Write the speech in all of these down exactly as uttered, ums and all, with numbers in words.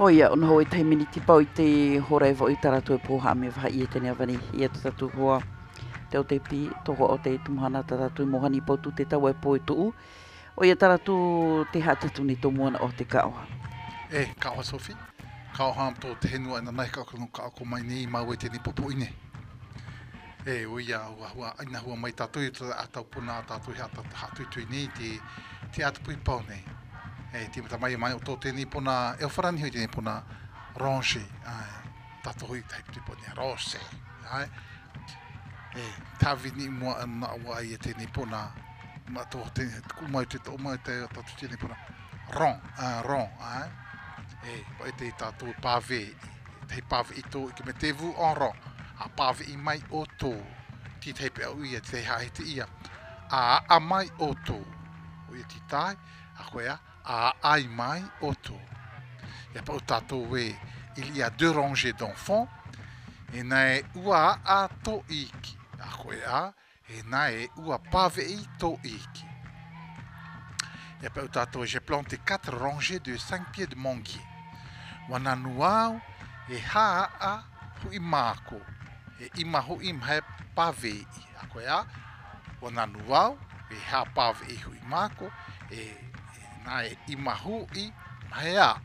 O ia, ona hoi te miniti pau i te horevo i taratu e pōha me waha i e tene awani i e tatu hoa te o te pi, toho o te tumuhana taratu i mohani pau tu te tau e pō i tuu. O ia taratu te hatatu ni tō muana o te kaoha. E, kaoha Sophie. Kaoha am tō te henua ina nei kako ka ako mai nei mau e tēni popo ine. E, o ia, hua, hua, aina hua mai tātui, a tau puna a tātui hatui tui nei, te, te atupui pau nei. E, te mata mai mai o tō tēni puna, e o wharani hui tēni puna ronge, ai, tātou hui tai puti puna rose, ai. E, tāwini mua ana wai e tēni puna, ma tō tēni, kumai te tō mai te tātou tēni puna, ron, uh, ron, ai. E, pa e te tātou pāwe, te pāwe i tō, i ke me te vu on ron, a pāwe i mai o tō, ti te pe au ia, te hae te ia, a a mai o tō, o ia ti tai, a koea, a ai mai auto. Il y a pas autant we, il y a deux rangées d'enfants et nae ua a to iki. A koe a et nae ua pave i to iki. Il y a pas autant j'ai planté quatre rangées de cinq pieds de manguier. Wana nuau e ha a hui mako e ima hui mhe pave i. A koe a wana nuau e ha pave i hui mako e nae i mahu i mahea.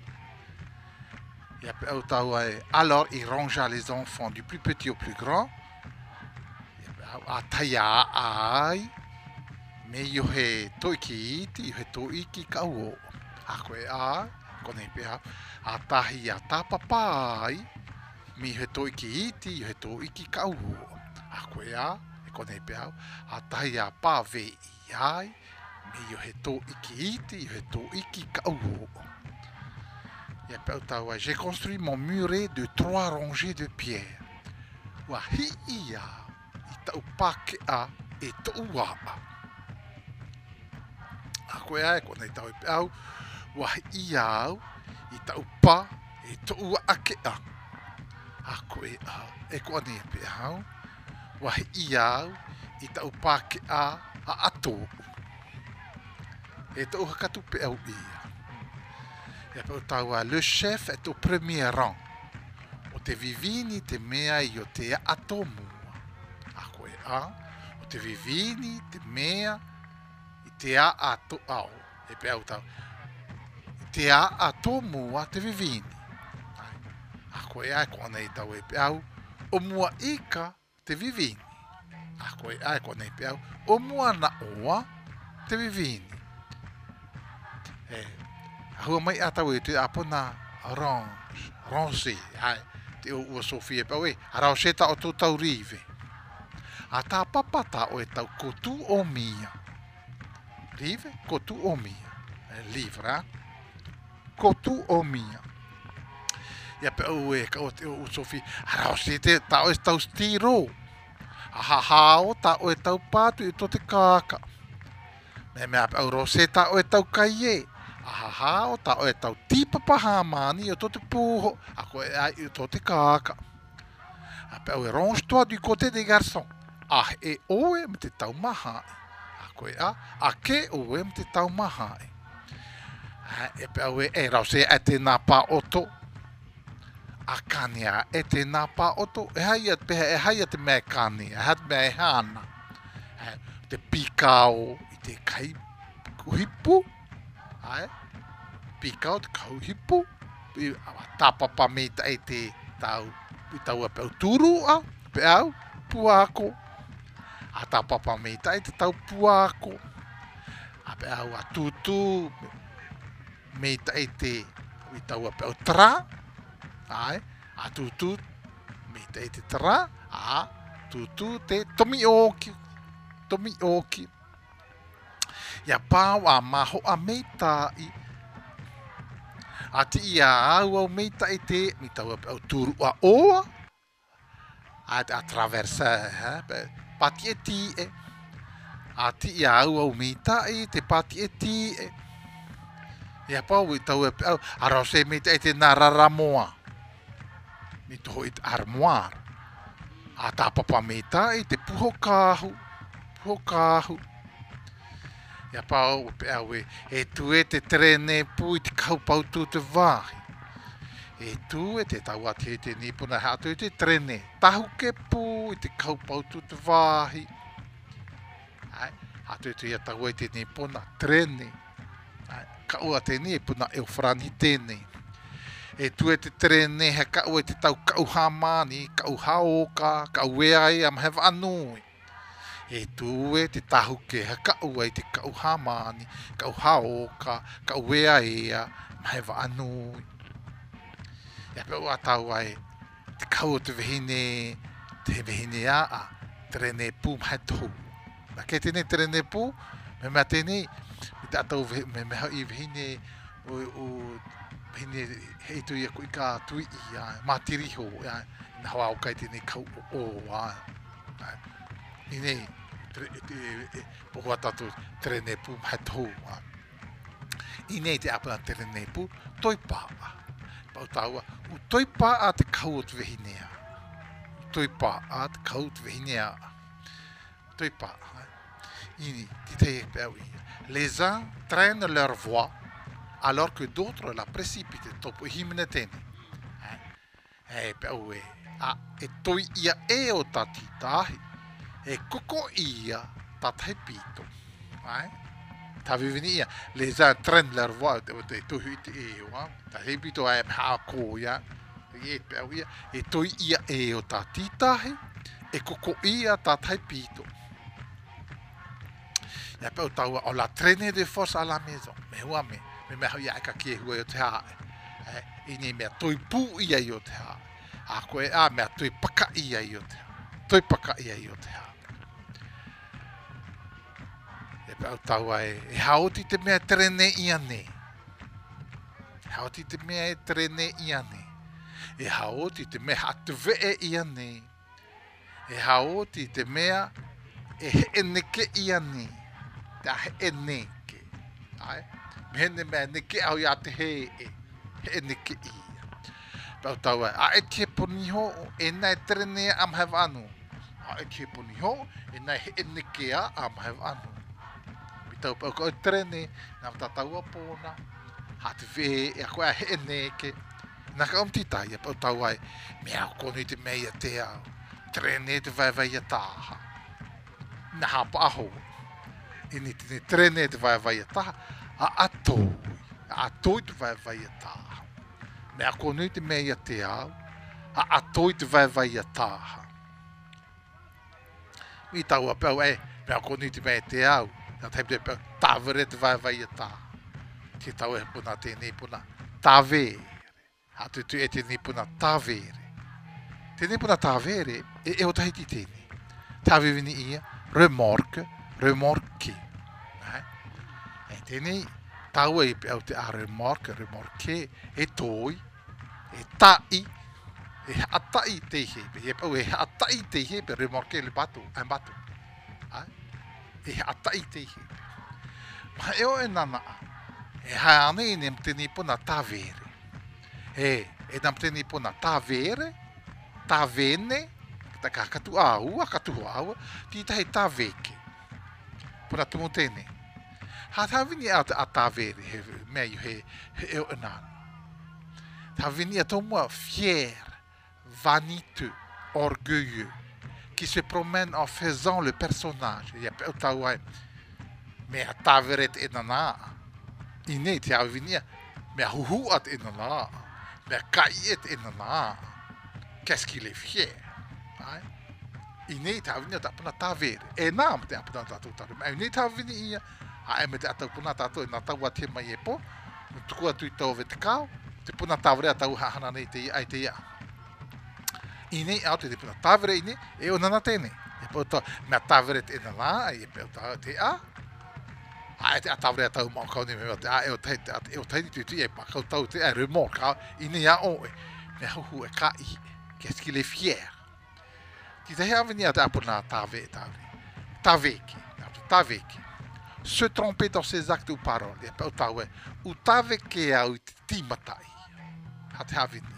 Alors, il rangea les enfants du plus petit au plus grand. A taia ai. Me yo he toiki iti, yo he toiki kauo. A koe a, kone pea, a tahi a tapapai. Me yo he toiki iti, yo he toiki kauo. A koe a, kone pea, a tahi a pave i ai. Me yo he tō iki iti, yo he tō iki kauo. J'ai construit mon muret de trois rangées de pierres. Wa hi ia, i tau pake a e tō ua. A koe ai, kone tau i peau, wa hi ia au, i tau pa e tō ua ake a. A koe a, e kone i peau, wa hi ia au, i tau pake a a ato. Et au katoupe au ia. Le chef est au premier rang. O te vivini te mea i o te atomu. A koe a. O te vivini te mea i te a ato au. E pe au tau. Te a atomu a te vivini. A koe a kone i tau e pe au. O mua ika te vivini. A koe a kone i pe au. O mua na oa te vivini. Hua mai atau e te apona orange, ronge, hai, te o ua Sofia pa we, arao se ta o tō tau rive. A tā papata o e tau kotu o mia. Rive, kotu o mia. Livra, kotu o mia. Ia pe o e ka o te o Sofia, arao se te ta o e tau stiro. Aha hao ta o e tau pātu i tō te kāka. Me mea pe o roseta o e tau kaie. Ahaha, o ta o e tau tīpapa hāmani o tō te pūho, a koe ai o tō te kāka. A pe au e range-toi du côté des garçons. A e oe me te tau mahai. A koe a, a ke oe me te tau mahai. A e pe au e e rau se e te nā pā oto. A kania e te nā pā oto. E hai at peha, e hai at te mea kania, e hat mea e hana. Te pikao i te kai kuhipu. Ai, pikau te kauhipu, tāpapa me ta e te tau, i tau a pēu turua, pēu, puako. A tāpapa me ta e te tau puako. A pēu a tutu, me ta e te, i tau a pēu tra. Ai, a tutu, me ta e te tra. A tutu te tomioki, tomioki. Ia pāu a maho a meita i. A ti ia au au meita i te, mi tau au turu a oa. A a traversa, pati e ti e. A ti ia au au meita i te pati e ti e. Ia pāu i tau au, a rau se meita i te nararamoa. Mi toho i te armoire. A tā papa meita i te puho kāhu, puho kāhu. Ia pāu pe au e, e tu e te trene pui te kaupau tū te wāhi. E tu e te tau ati e te nipuna hatu e te trene. Tahu ke pū i te kaupau tu te wāhi. Ai, hatu e te ia tau e te nipuna trene. Ai, ka ua te ni e puna e ufrani tēnei. E tu e te trene he ka ua e te tau kau hamani, kau haoka, kau ea e am hewa anui. E tu e te tahu ke he ka ua e te kau hamani, kau haoka, kau ea ea, am hewa anui. Ia pe ua tau ai, te kau o te vehine, te vehine a a, trene pū mahe tohu. Ma ke tene trene pū, me mea tene, me te atau me meha i vehine, o, o vehine hei tu ia kui ka tui i a, matiriho, ia, na hoa au kai tene kau o o a. I nei, pohu atatu trene pū mahe tohu a. I nei te apana trene pū, toi pāwa. Pau taua, u toi pā a te kau o te vehinea. Toi pā a te kau o te vehinea. Toi pā. Ini, ti te e pēu ia. Les uns traînent leur voie, alors que d'autres la précipitent. Topo himene tēne. E pēu e. A, e toi ia e o tati tāhi. E koko ia tatai pito. Ai? Ta vivini ia, les uns traînent leur voie, te tohi te e o, ta hepito ai ha ko ia, e pēu ia, e toi ia e o ta titahi, e koko ia ta tai pito. Ia pēu taua, o la traîner de force à la maison, me hua me, me meha ia eka kie hua i o te hae, i ni mea toi pū ia i o te hae, a koe a mea toi paka ia i o te hae, toi paka ia i o te hae. E pēu taua e, e haoti te mea trene ia ne. Haoti te mea e trene ia ne. E haoti te mea hatu vee ia ne. E haoti te mea e he eneke ia ne. Te he eneke. Ai? Me hene mea neke au ia te he e. He eneke ia. Pēu taua e, a e te poniho e nai trene am have anu. A e te poniho e nai he eneke a am have anu. Tau pau ko trene na tataua pona ha te ve e koe he neke na ka umti tai pau tau ai me ko ni te mea te au trene te vai vai taha na ha pa ho ini te trene te vai vai taha a ato a ato te vai vai taha me ko ni te mea te au a ato te vai vai taha mi tau pau e me ko ni te mea te au na te pe tavere te vai vai ta te tau e puna te ni puna tavere ha tu tu e te ni puna tavere te ni puna tavere e e o tai ti te ni tavere ni ia remorque remorque e te ni tau e pe te a remorque remorque e toi e tai e atai te he e pe e atai te he pe remorque le bato am bato e atai te he. Ma e o e nana, e hae ane i nem te nipuna tavere. E, e nam te nipuna tavere, tavene, ta ka katu aua, katu aua, ti tahi taveke. Puna tumu tene. Ha tawini a a tavere, he mea yu he, he e o e nana. Tawini a tomua fier, vaniteux, orgueilleux, qui se promène en faisant le personnage. Il y a pas de mais à taveret et nana. Il n'est pas à venir. Mais à houhouat et nana. Mais à caillet et nana. Qu'est-ce qu'il est fier. Il n'est pas à venir à taver. Et non, mais à il n'est pas à venir à mettre à tapuna tato et nata watia maiepo. Tu crois tu t'as ouvert cao. Tu peux na tavre à tau hana ne te ai te ia. Ini au te puna tavere ini e o nana tene e po to me tavere te nana e pe ta te a ai te tavere ta mo ko ni me te a e o te e o te tu tu e pa ko tau te e remorque ini a o me hu e ka i qu'est-ce qu'il est fier ti te ha venia ta puna tave tave taveki taveki se tromper dans ses actes ou paroles e pe ta we u taveki au ti matai ha te ha venia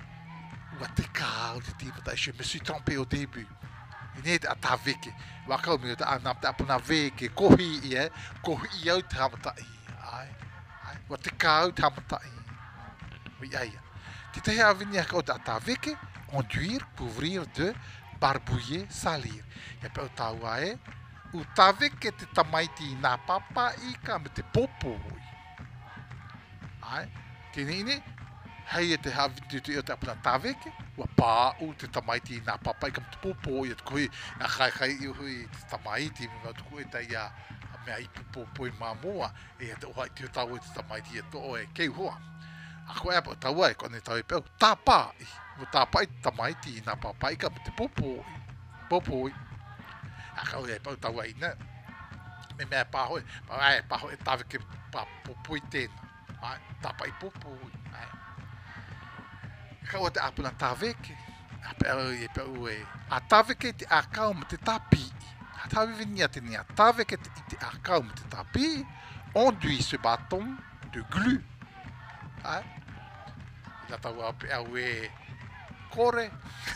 je me suis trompé au début. Il n'est pas à veke. Wakau mi ta anam ta puna veke kohi ie kohi ia tamata i. Ai. Ai. Wa te kau tamata i. Wi ai. Ti te hea vini aka o te ataweke, enduire, couvrir de, barbouiller, salir. Ia pe o taua e, u taweke te tamaiti i nā papa i ka me te popoi. Ai, tēnei ne, hei e te hawiti te o te apuna taweke, ua pā u te tamaiti i nā papa i ka me te popoi, e te koe, a kai kai i hui te tamaiti, me ngā tuku e tai a mea i popoi māmoa, e te oha i te o tau e te tamaiti e to o e kei hoa. A koe apa o taua e kone tau e pēu, tā pā i, ua tā pā i te tamaiti i nā papa i ka me te popoi, popoi. A kau e pēu taua i ne, me mea pāhoi, pāhoi, pāhoi e taweke pā popoi tēnā. Ai, tapa i popoi. Ai. Kau te apuna taweke. A pēu e pēu e. A taweke te akau me te tapi. A tawivini a te ni a taweke te i te akau me te tapi. Enduit ce bâton de glu. Ai. Ina tau a pēu e kore.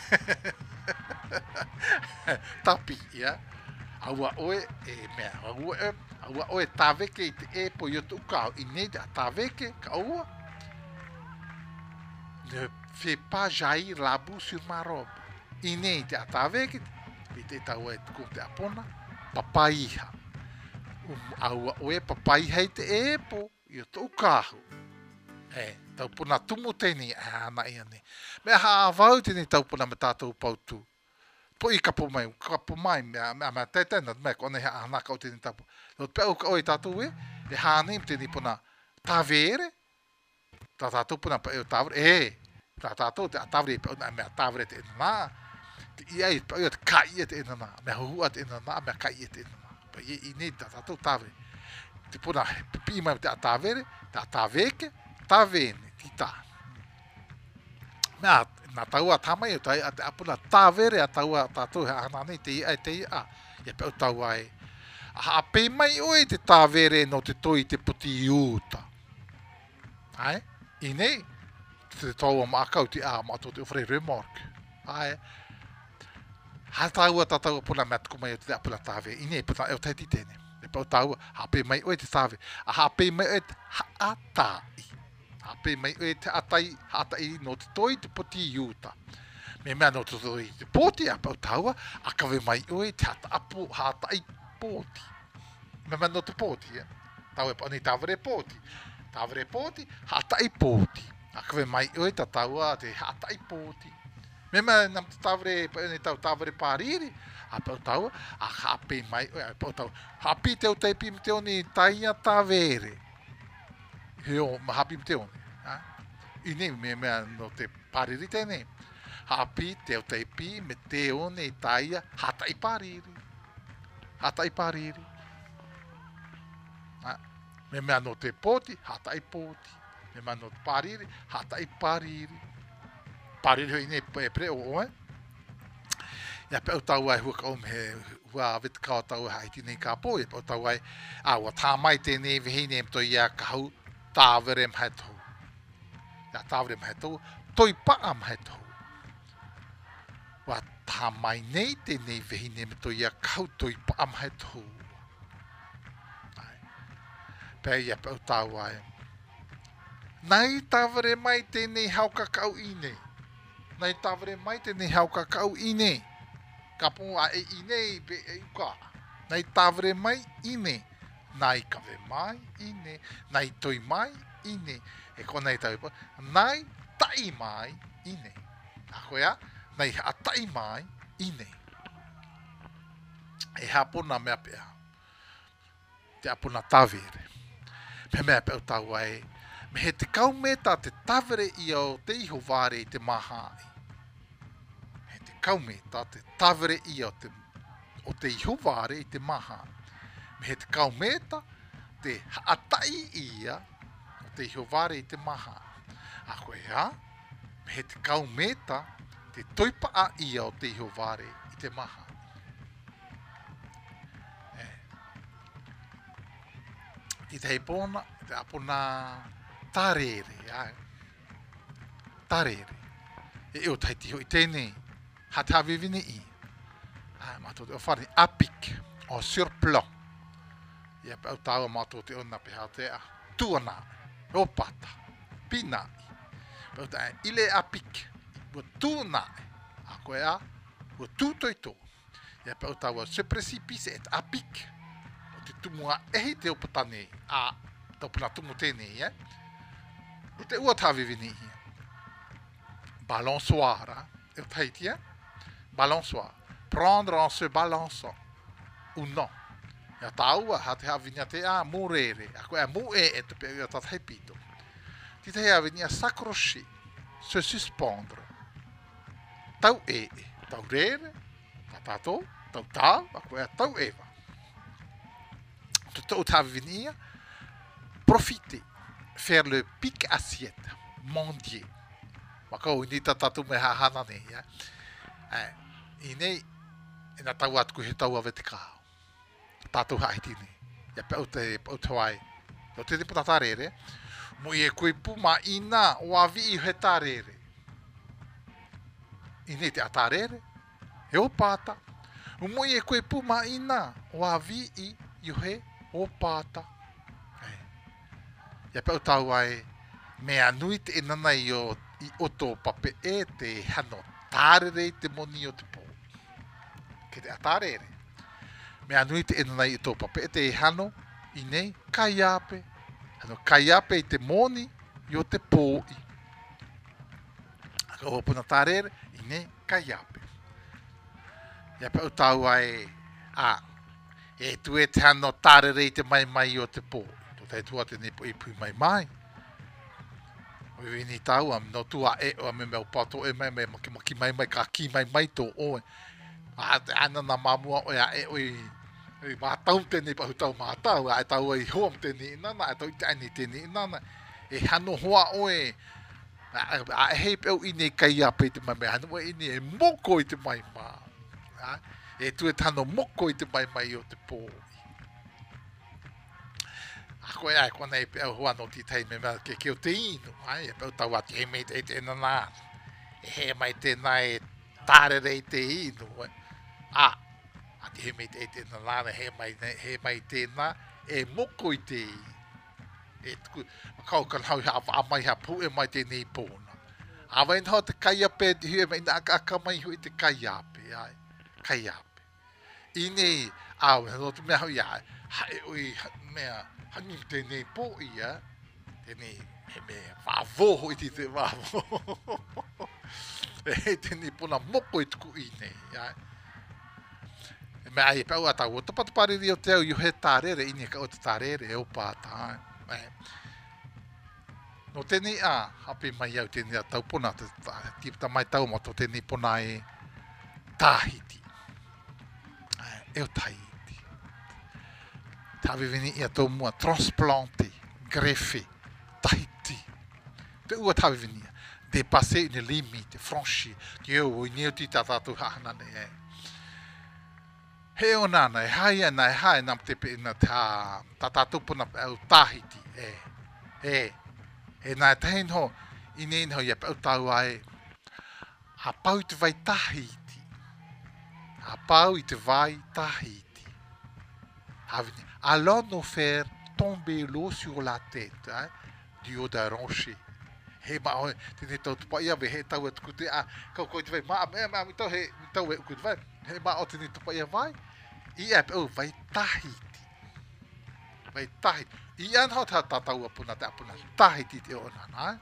Tapi, ia. Aua oe e mea. Aua e aua oe taweke i te e po i o tu kau i nei a taweke ka aua ne fait pas jaillir la boue sur ma robe i nei te a taweke i te tau e tuku te apona papaiha um, aua oe papaiha i te e po i o tu kau e tau puna tumu teni a ana ia ne mea haavau teni tau puna me tātou pautu po i kapo mai, kapo mai, mea mea te tēnā, mea kone hea anaka o tēni tapu. Lo te pēu ka oi tātou e, e hāne im tēni puna tāwere, tā tātou puna pa eo tāwere, e, tā tātou te a tāwere e pēu nā, mea tāwere te ena nā, te ia i pēu te kai e te ena nā, mea hua te ena nā, mea kai e te ena nā, pa i, i nei tā tātou tāwere. Te puna pipi mai te a tāwere, te a tāweke, tāwene, ki tā. Mea, nā taua tamai o tai a te apuna tāwere a taua tātou he ana nei te ia e te ia. Ia pēu taua e. A pē mai oi te tāwere no te toi te puti i uta. Ai? I nei, te taua maakau te a mato te ofrei remork. Ai? Ha taua ta taua puna mea tuku mai o te apuna tāwere. I nei, puna eo tai ti tēne. Ia pēu taua, ha pē mai oi te tāwere. A ha pē mai oi te haatai. Ape mai e te atai, atai no te toi te poti i uta. Me mea no te toi te poti a pau taua, a kawe mai oe te hata apu, hatai poti. Me mea no te poti, eh? Tau e pani tāwere poti. Tāwere poti, hatai poti. A kawe mai oe ta taua te hatai poti. Me mea nam te tāwere, pani tau tāwere pāriri, a pau taua, a hape mai oe, a pau taua. Hapi teo teipi me teo ni taia tāwere. Heo, mahapi me teo ni. I nei me mea no te pariri tēnei. Hapi teo teipi me teo nei taia hatai pariri. Hatai pariri. Me mea no te poti, hatai poti. Me mea no te pariri, hatai pariri. Pariri hoi nei e pre o oe. Ia pe au tau ai hua ka ome he hua vit kao tau hai ti nei ka po. Ia pe au tau ai a ua tā mai tēnei vihine em to ia kahau tāwere mhai tau. Ia tāwere mhai tau, toi paa mhai tau. Wa tā mai nei tēnei vihine em to ia kahau toi paa mhai tau. Pea ia pe au tau ai. Nai tāwere mai tēnei hau kakau i nei. Nai tāwere mai tēnei hau kakau i nei. Ka pō a e i nei pe e uka. Nai tāwere mai i nei. Nai kawe mai i nei. Nai toi mai i nei. E ko nei tau pa. Nai tai mai i nei. A koea, nai ha tai mai i nei. E hapona mea pea. Te apona tāwere. Me mea pe au tau ai. Me he te kaumeta te tāwere i au te iho wāre i te mahai. Me he te kaumeta te tāwere i au te, o te iho wāre i te mahai. Me he te kaumeta te haatai ia o te iho wāre i te mahai. A koe ha, me he te kaumeta te toipaa ia o te iho wāre i te mahai. I te heipona, te apona tarere, ai. Tarere. E eo taiti hoi tēnei, ha te hawewine i. Ai, mato te o whare apik, o surplus. Ia pe au taua mato te ona pe hao te a tuana, o pata, pinai. Pe uta ile a pik. Ua tu na. A koe a. Ua tu toi to. Ia pe uta ua se precipice et a pik. O te tumua ehi te opatane a tau puna tumu tēnei, eh? O te ua tāwewini hia. Balançoire, e taiti, eh? Balançoire. Prendre en se balançant. Ou non. Ia tāua, ha te hawini a te a mōrere. A koe a mō e e te pe ua tatai pito. Ti te hawini a s'accrocher. Se suspendre. Tau e e. Tau rere. Ta tato. Tau tā. A koe a tau ewa. Te tau tāwini ia. Profiter. Faire le pic assiette. Mendier. Makau ini ta tatu me hahana ne, ya. Eh, inei ina tau atu he tau ave te kao. Tatu haiti ne. Ya pe te pe tawai. Yo te te patarere. Mo e koe puma ina o avi i he tarere. Inei te atarere. E o pata. Mo e koe puma ina o avi i he o pata. Ia pe tau ai mea nui te inana i o i oto pape e te hano tārere i te moni o te pō. Ke te atarere. Mea nui te inana i oto pape e te hano i nei kaiape. Hano kaiape i te moni i o te pō i. Aka hopuna tārere i nei kaiape. Ia pe tau ai a e tu e te hano tārere i te mai mai i o te pō. Tai tua te nipo i pui mai mai. O i ni tau am no tua e o me meu pato e me me maki maki mai mai ka ki mai mai to o. A ana na mamua o ya e o i i ma tau te ni pa tau ma tau a tau i hom te ni na na tau te ni te ni na na e hano hoa o e a he pe o i ni kai a pe te mai mai hano i ni e moko i te mai ma. E tu e tano moko i te mai mai o te po. Ako e ai kona e pe au hoa no ti tai me mea ke keo te inu, ai, e pe au tau ati he mei te te nana, e he mai te nai tārere i te inu, a, ati he mei te te nana, he mai, he mai te na, e moko i te i, e tuku, kau kan hau ha a mai ha pu e mai te nei pōna. A wain hau te kaiape, hui e mai na aka mai hui te kaiape, ai, kaiape. I nei, au, no tu mea hau ia, hae ui, mea, hani tēnei pō ia, tēnei he me whāvoho i te whāvoho. E he tēnei pōna moko i tuku i nei, ia. E mea ai pēu atau, o tapatupariri o te au, i he tārere, i ni ka o te tārere, e o pāta. No tēnei a, hape mai au tēnei a tau pōna, tipta mai tau mato tēnei pōna e Tahiti. E o Tahiti. Tāwewini ia tō mua transplanté, greffé, Tahiti. Te ua tāwewini ia. Dépasser une limite, franchir. Ki au o ineo ti tā tātou hahanane e. He o nana, e hai ana, e hai nam te pe ina tā, tā tātou puna au Tahiti, e. E. E nā e tahin ho, inein ho ia pe au tau ai. A pau i te vai Tahiti. A pau i te vai Tahiti. Havini. Allons nous faire tomber l'eau sur la tête, hein, du haut d'un rocher. He ma o te ne tau tupa ia he tau e tuku te a kau koi te vai ma me ma mi tau he mi tau e uku te vai he ma o te ne tupa ia vai i e o vai Tahiti vai Tahiti i an hau ta tau apuna te apuna Tahiti te o nana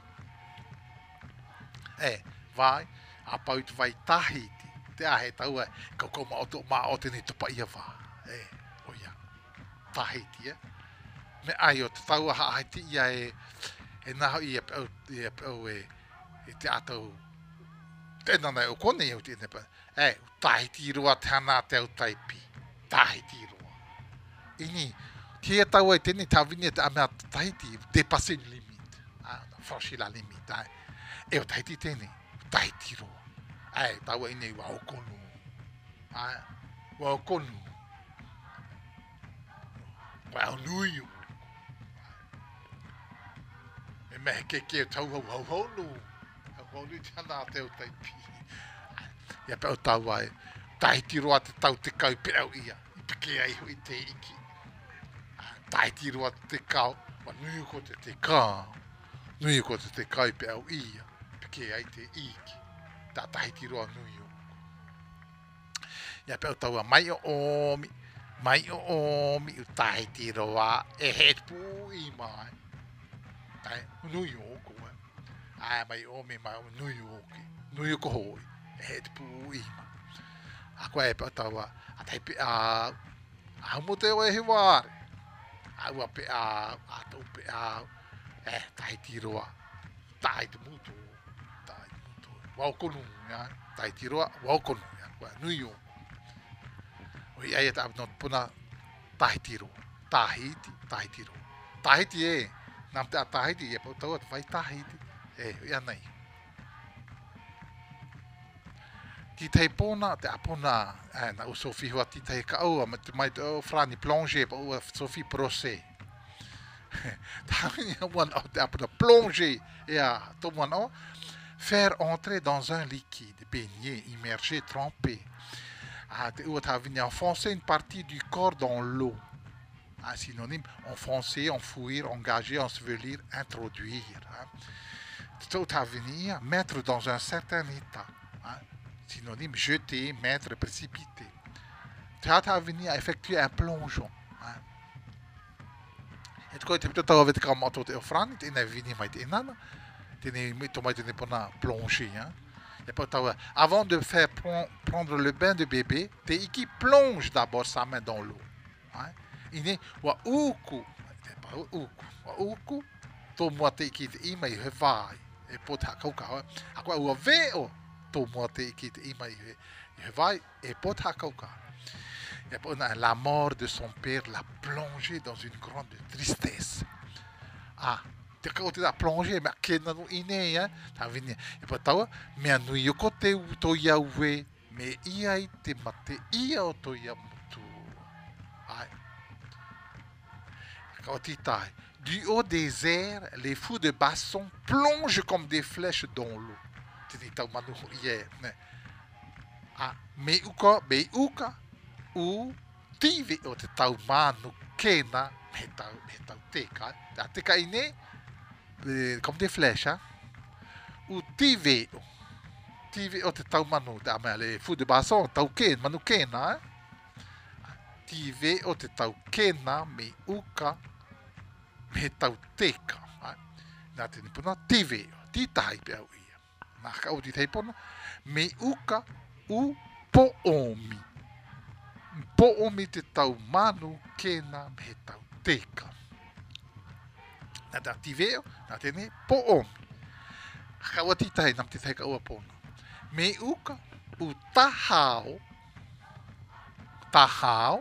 e vai a pau te vai Tahiti te a he tau e kau kau ma o te ma o te ne tupa ia vai e o ia Tahiti, eh? Me ai o te tau aha haiti ia e e naho i e pau e pau e e te atau tēnā nei o kone i au tēnei pa e Tahiti roa te hana te au taipi Tahiti roa ini ki e tau ai tēnei tāwini e te amea Tahiti dépasser une limite franchir la limite e o Tahiti tēnei Tahiti roa e tau ai nei wa o konu wa o konu wa o nui e me ke ke tau hau hau hau nu hau hau nu tana te o taipi ia pe o tau ai Tahiti roa te tau te kau pe au ia i peke ai hui te iki Tahiti roa te kau wa nui ko te te kau nui ko te te kau pe au ia ke ai te iki. Ta tahiti roa nui o. Ia pe o taua mai o omi, mai o omi u tahiti roa e he pu i mai. Ai, nui o ko. Ai mai omi mai o nui o ki. Nui o ko hoi. E he pu i mai. A koe e pe o taua, a tai pe a a mo te o e he ware. A ua pe a a tau pe a e tahiti roa. Tahiti mutu. Tahiti mutu. Wau konu, ya. Tahiti roa, wau konu, ya. Koe, nui o. O i aia ta not puna Tahiti roa. Tahiti, Tahiti roa. Tahiti e, nam te a Tahiti e pa tau vai Tahiti. E, ia nei. Ti tei pona, te apona, e, na u Sophie hua ti tei ka aua, ma te mai te o frani plonge, pa ua Sophie Procé. Tahini wan au te apona plonge, e a to wan au, faire entrer dans un liquide, baigné, immergé, trempé. Ah, enfoncer une partie du corps dans l'eau. Un synonyme, enfoncer, enfouir, engager, ensevelir, introduire. Tout à venir, mettre dans un certain état. Hein. Synonyme, jeter, mettre, précipiter. Tout à venir, effectuer un plongeon. Hein. Et quand tu as vu comment tu es franc, tu es venu, tu es nana, tu es plongé. Hein. Avant de faire prendre le bain de bébé, Teiki plonge d'abord sa main dans l'eau. Hein? Il est wa uku, pas uku, wa uku, to mo Teiki te ima i he vai, e pot hakauka. Akwa ua veo to mo Teiki te ima i he vai, e pot hakauka. La mort de son père l'a plongé dans une grande tristesse. Ah. Te kao te da plonge, mea kena no ine, eh? Ta vini, e pa taua, mea nui o ko te u to ia ue, me ia i te mate ia o to ia mutu. Ai. Kao ti tai. Du haut des airs, les fous de basson plongent comme des flèches dans l'eau. Te ni tau manu ia, ne. Ah, me uka, me uka, u tive o te tau manu kena, me tau, me tau teka, ta teka ine, comme des flèches, hein? Ou tive, tive o te tau manu, da mea le fu de basson, tau ken, manu kena, hein? Tive o te tau kena, me uka, me tau teka, hein? Nā te nipuna, tive, ti tahi pe au ia. Nā ka o ti teipona, me uka, u po omi. Po omi te tau manu kena, me tau teka. Nā te tiveo, nā te ne, po omi. Kaua titai, nam te teika ua pona. Me uka, u tahao, tahao,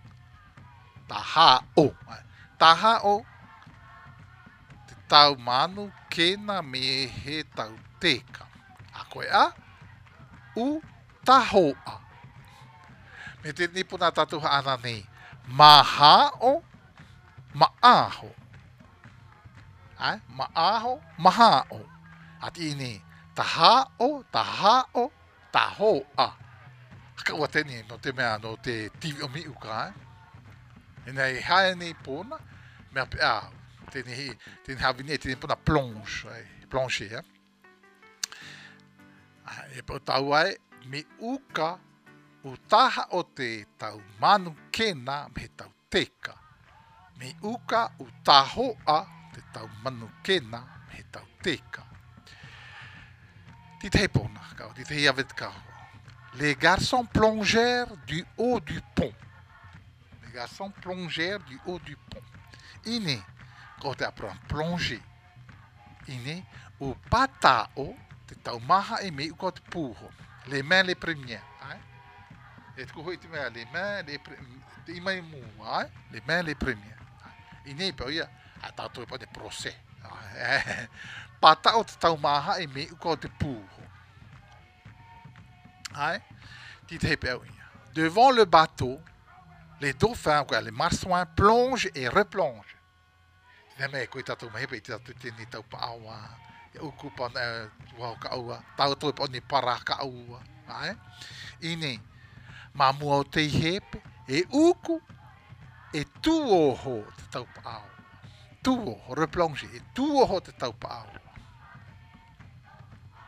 tahao, tahao, te tau manu, kena me he tau teka. A koe a, u tahoa. Me te nipuna tatuha ana nei, mahao, maaho. Ai, maaho, mahao. Ati ini, tahao, tahao, tahoa. Ka ua teni, no te mea, no te tivi o mi uka, eh? E nei hae nei pona, mea pe a, teni, teni havine, teni pona plonge, plonge, eh? E pa tau ai, me uka, u taha o te tau manu kena, me tau teka. Me uka, u tahoa, te tau manu kena, me tau teka. Ti te pona, kao, ti te iavet kao. Les garçons plongèrent du haut du pont. Les garçons plongèrent du haut du pont. Ine, ko te apron plonger. Ine, o patao, te tau maha e me uko te puho. Les mains les premières. Hein? Et te kuhoi te mea, les mains les premières. Te ima i mu, hein? Les mains les premières. Ine, pa ia, a tātou e pa de procès. Patao te tau maha e me uko te puho. Hein? Devant le bateau, les dauphins, les marsouins plongent et replongent. Mais quoi, tu as tout mais tu as tout ni tau paawa, ya uku pa wa ka aua, tau to pa ni para ka aua, hein? Ini mamu o te hepe e uku e tuoho te tau paawa. Tuoho replonger e tuoho te tau paawa.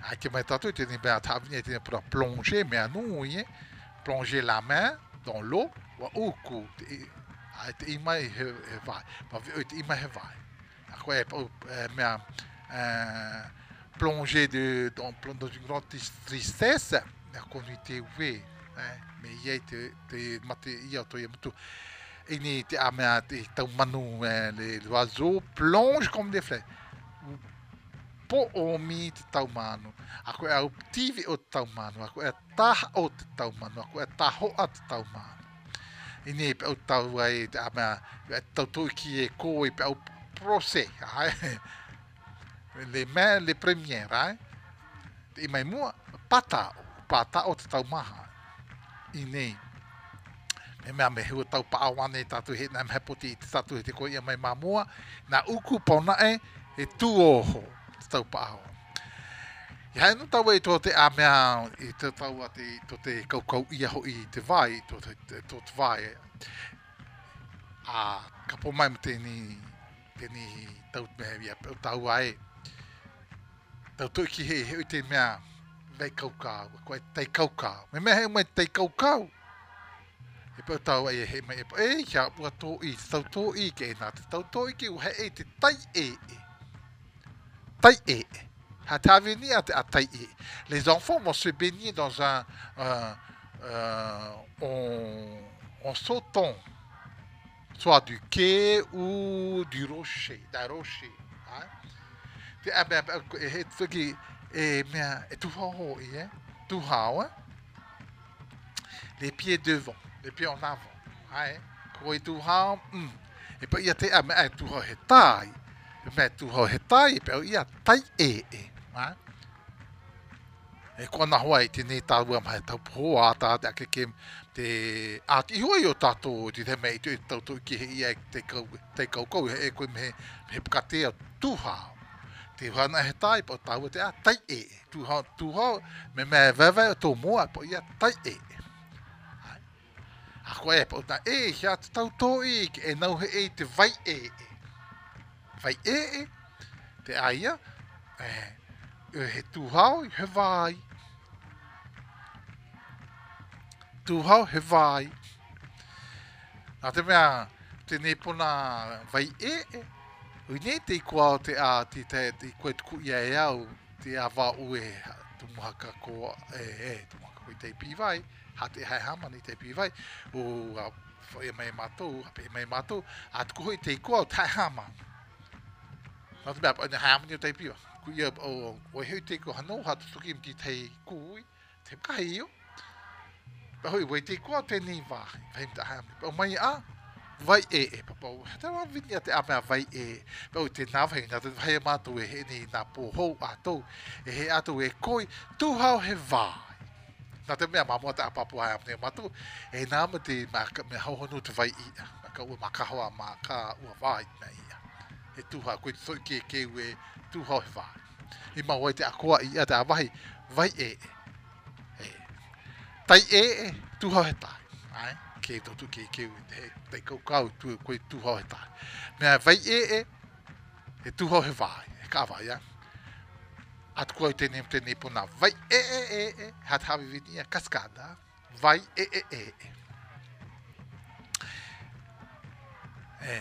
Ah, te mai tatu te ni bea tavini te pour plonger mais à nous, hein, plonger la main dans l'eau, wa uku te ai te ima he he vai, ma vi te ima he vai. A quoi est mais euh, plonger de dans, dans une grande tristesse, la communauté oui, hein, mais il y a te te mate ia to ia mutu. Et ni te amea te tau manu les oiseaux plongent comme des flèches. Po o mi te tau manu. Ako e au tivi o te tau manu. Ako e taha o te tau manu. Ako e taho a te tau manu. I ni pe au tau ai te amea e tau tui ki e ko i pe au prose. Le mains, les premières. Hein? I mai mua pata. Pata o te tau maha. I ni. Me mea me hua tau pa awane tatu he na me poti te tatu he te ko ia mai mamua. Na uku pona e e tu oho. Tau pa aho. I hae no tau e tō te a mea i te tau a te, tō te kaukau ia ho i te vai, tō te, tō te vai. A ka po mai mo tēni, tēni tau mea ia, tau ai. Tau tō ki he, he te mea, vei kaukau, koe tei kaukau. Me mea he mai tei kaukau. E pau tau ai he mai, e kia ua tō i, tau tō i ke e nā, te tau tō i ke u he e te tai e e. Tai e. Les enfants vont se baigner dans un euh, euh, en, en sautant soit du quai ou du rocher, d'un rocher. Les pieds devant, les pieds en avant. Et puis il y a des taille. Me tu ho he tai pe ia tai e e ma e kona hoa i te ne tāua mai tau po a tā te ake ke te ati hoi o tātou te te mei tu tau tu ki he ia te kau te kau kau e koe me he pukate a tūhao te hana he tai po tāua te a tai e tūhao tūhao me me vewe o tō mua po ia tai e a koe e po ta e hea te tau tō i e nau he e te vai e e vai e e te aia e he tūhao he vai tūhao he vai nā te mea te nepona vai e e ui ne te kua o te a te te te koe tuku ia e au te a wā ue tu muhaka ko e e tu muhaka ko i te pi vai ha te hai hamani te pi vai o e mai mātou e mai mātou a tuku hoi te kua o te hai hamani nā te mea, ane haamani o tei piwa. Ku ia o o heu te ko hano hatu tuki mti tei kui, te kahi o. Pa hoi, wei te kua te ni wahi, vai mta haamani. Pa o mai a, vai e e, pa pau, te wa vini a te amea vai e e. Pa o te nawhai, nā te vai mātou e he ni nā pōhou atou, e he atou e koi, tūhau he vai. Nā te mea mamua te apapu haamani o mātou, e nā ma te me hauhonu te vai i a. Maka ua makahoa mā kā ua vai mea i a. E tuha, koe te ke ke ue tuha he whai. I mau ai te akoa i a te awahi, vai e e. Tai e e, tuha he tai. Ai, ke totu ke ke ue, te, te kaukau tu, koe tuha he tai. Mea vai e e, e tuha he whai, e ka wai a. Atu koe te nem te nepona, vai e e e e, hat hawi vini a kaskada, vai e e e e. E.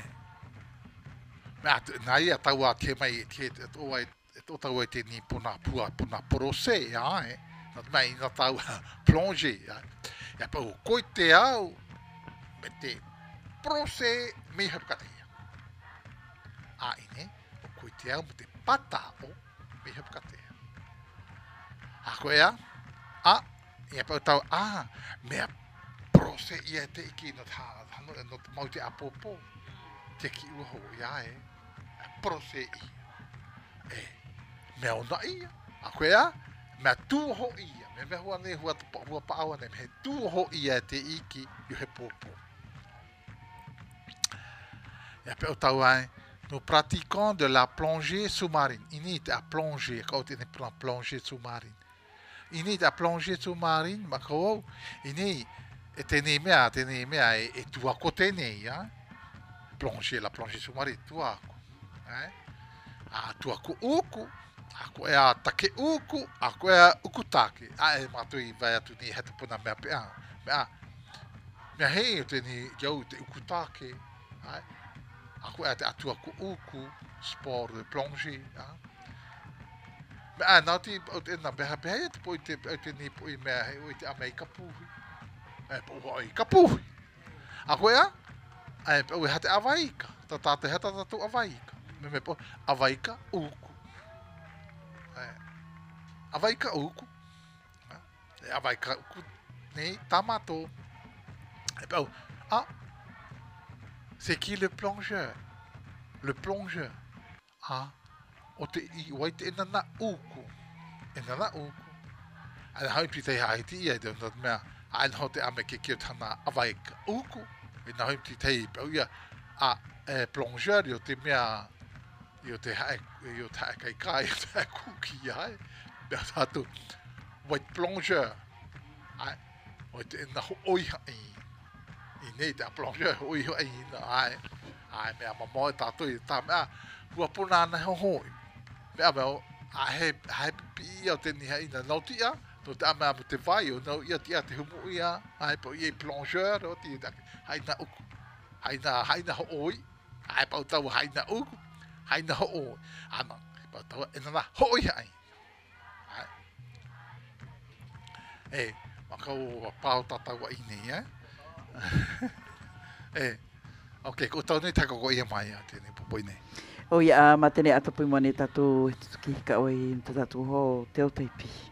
Nā ia tau a ke mai ke o ai o tau ai te ni puna pua puna porose ya e nā mai nā tau plonger ya ya pa o koi te au me te porose me hapkate a ine o koi te au me te pata o me hapkate a koe a a ia pa o tau a me porose ia te iki no tā no mau te apopo te ki uho ya e prose i. E, mea ona ia. A koe a, mea tūho ia. Me mea hua ne hua hua paawa ne, me tūho ia te iki i he pōpō. Ia pe o tau ai, nous pratiquons de la plongée sous-marine. Ini te a plonger, kau te ne plan plongée sous-marine. Ini te a plongée sous-marine, ma kau, ini e te ne mea, te ne mea e, e tuako te ne, ia. Plonger, la plongée sous-marine, tuako. A tuako uku, Ako e a take uku, ako e a uku take. A e matui vai atu ni heta puna mea pea. Mea, mea hei o te ni jau te uku take. Ai. Ako e a te atu aku uku, sport de plonge. Mea, nau ti o te ena beha beha e te po i te, te ni po i mea hei o i te amei kapuhi. E po ua i kapuhi. Ako e a, e po i hate awaika. Ta ta te heta tatu awaika. Me me po, awaika uku. Awaika uku. Awaika uku. Nei, tamato. Et ben, ah, c'est qui le plongeur? Le plongeur. Ah, o te i wai te ina na uku. Ina na uku. Ana hau pita i haiti ia de not mea. Ana hau te ame ke kia tana awaika uku. Ina hau pita i pau ia. Ah, eh, plongeur yo te mea. Yo te hae, yo te hae kai kai, yo te hae kuki ai. Bea tatu, wait plongeur. Ai, o te ina ho oi hai. I nei te a plongeur oi hai ina ai. Ai, mea mamoe tatu i tā mea, hua puna ana ho hoi. Mea mea, a he, he pipi au te ni hai ina nauti a, no te amea mo te vai o nau ia tia te humu ia, ai po i e plongeur, o ti hai na uku. Hai na, hai na ho oi. Ai pau tau hai na uku. Hai na ho oi. Ana, pau tau ina na ho oi hai. E, makau pao tatau i nei, eh? E, ok, ko tau nei tako ko ia mai a tēnei popoi nei. O ia, ma tēnei atapui mo ne tatu, ki hika oi, tatu ho, te o teipi.